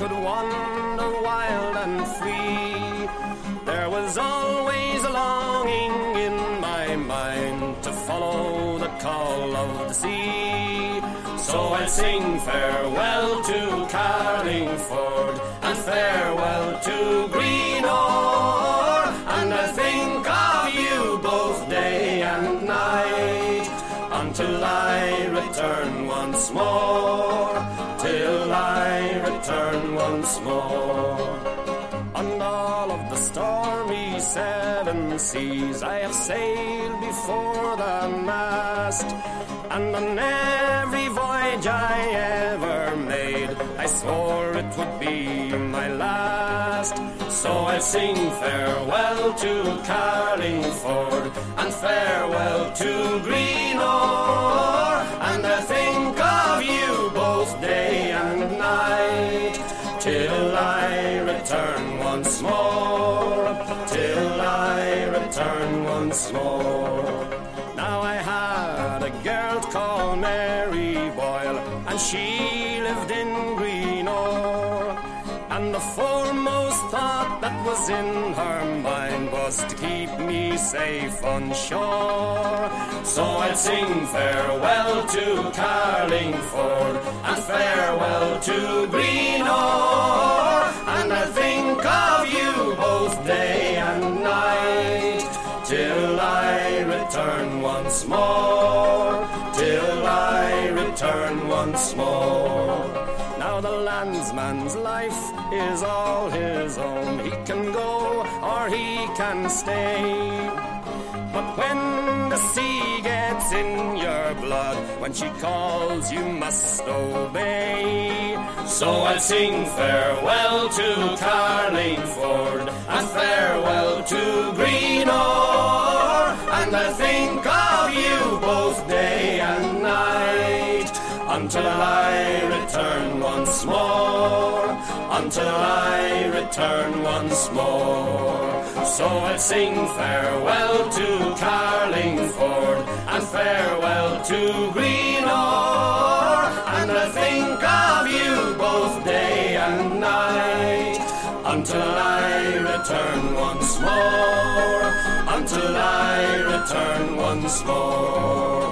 could wander wild and free. There was always a longing in my mind to follow the call of the sea. So I'll sing farewell to Carlingford and farewell to Greenore, and I'll think of you both day and night until I return once more, till I return once more. On all of the stormy seven seas I have sailed before the mast, and on every voyage I ever made I swore it would be my last. So I'll sing farewell to Carlingford and farewell to Greenore, and I'll think of you both day and night till I return once more, till I return once more. Now I had a girl called Mary Boyle, and she lived in Greenore, and the foremost thought that was in her mind was to keep me safe on shore. So I'll sing farewell to Carlingford and farewell to Greenore, and I'll think of you both day and night till I return once more, till I return once more. Now the landsman's life is all his own. He can go or he can stay. But when the sea gets in your blood, when she calls you must obey. So I'll sing farewell to Carlingford and farewell to Greenore, and I'll think of you both day and night until I return once more, until I return once more. So I'll sing farewell to Carlingford and farewell to Greenore, and I'll think of you both day and night until I return once more, until I return once more.